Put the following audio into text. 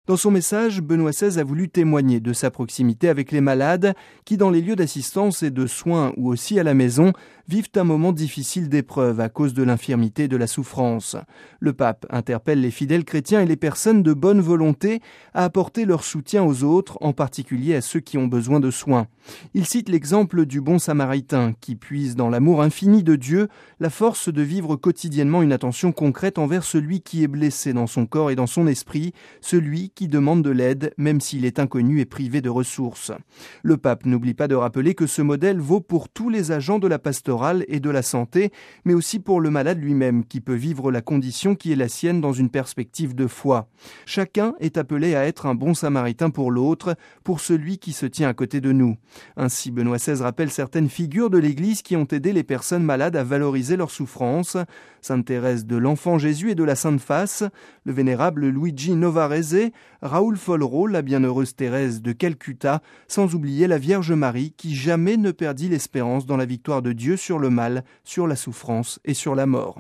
Dans son message, Benoît XVI a voulu témoigner de sa proximité avec les malades qui, dans les lieux d'assistance et de soins ou aussi à la maison, vivent un moment difficile d'épreuve à cause de l'infirmité et de la souffrance. Le pape interpelle les fidèles chrétiens et les personnes de bonne volonté à apporter leur soutien aux autres, en particulier à ceux qui ont besoin de soins. Il cite l'exemple du bon samaritain qui puise dans l'amour infini de Dieu la force de vivre quotidiennement une attention concrète envers celui qui est blessé dans son corps et dans son esprit, celui qui demande de l'aide même s'il est inconnu et privé de ressources. Le pape n'oublie pas de rappeler que ce modèle vaut pour tous les agents de la pastorale et de la santé, mais aussi pour le malade lui-même qui peut vivre la condition qui est la sienne dans une perspective de foi. Chacun est appelé à être un bon samaritain pour l'autre, pour celui qui se tient à côté de nous. Ainsi, Benoît XVI rappelle certaines figures de l'Église qui ont aidé les personnes malades à valoriser leur souffrance. Sainte Thérèse de l'Enfant Jésus et de la Sainte Face, le vénérable Luigi Novarese, Raoul Follereau, la bienheureuse Thérèse de Calcutta, sans oublier la Vierge Marie qui jamais ne perdit l'espérance dans la victoire de Dieu sur le mal, sur la souffrance et sur la mort.